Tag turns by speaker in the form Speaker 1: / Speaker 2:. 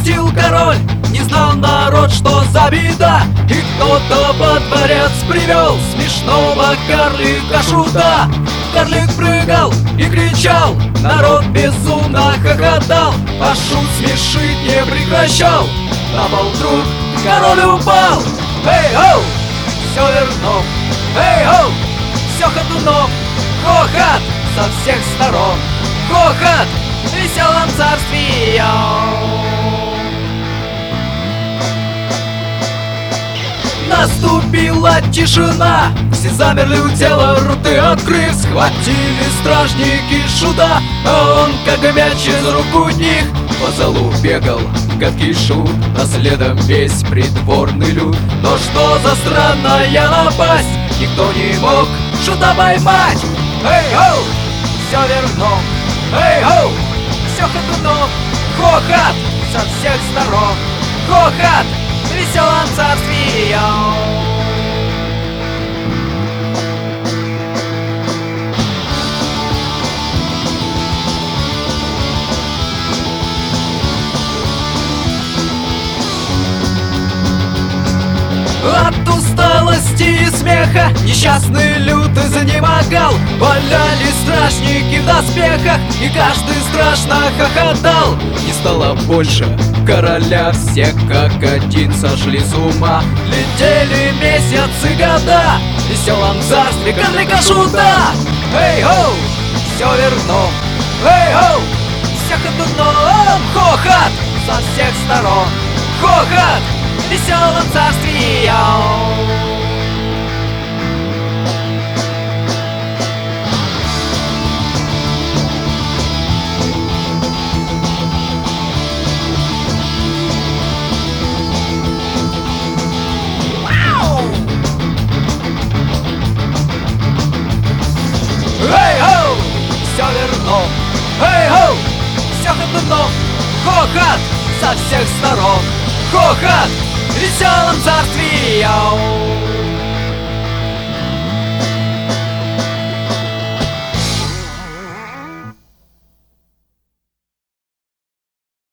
Speaker 1: отпустил король. Не знал народ, что за беда, и кто-то во дворец привел смешного карлика-шута. Карлик прыгал и кричал, народ безумно хохотал, а шут смешить не прекращал. На пол вдруг король упал. Эй-оу, все вернул. Эй-оу, все ходуном. Хохот со всех сторон. Хохот в веселом царстве. Наступила тишина, все замерли у тела, рты открыв. Схватили стражники шута, а он, как мяч из рук у них, по залу бегал гадкий шут, а следом весь придворный люд. Но что за странная напасть, никто не мог шута поймать. Эй-оу, все вернул. Эй-оу, все ходуном. Хохот со всех сторон. Хохот в веселом царстве. От усталости и смеха несчастный люд занемогал. Валялись стражники в доспехах, и каждый страшно хохотал. Не стало больше короля, все как один сошли с ума. Летели месяцы, года в веселом царстве карлика-шута. Эй-оу, все верну. Эй-оу, все ходуном. Хохот со всех сторон. Хохот в веселом царстве. Эй-оу, все верну. Эй-оу, все ходуном. Хохот со всех сторон. Хохот в веселом царстве.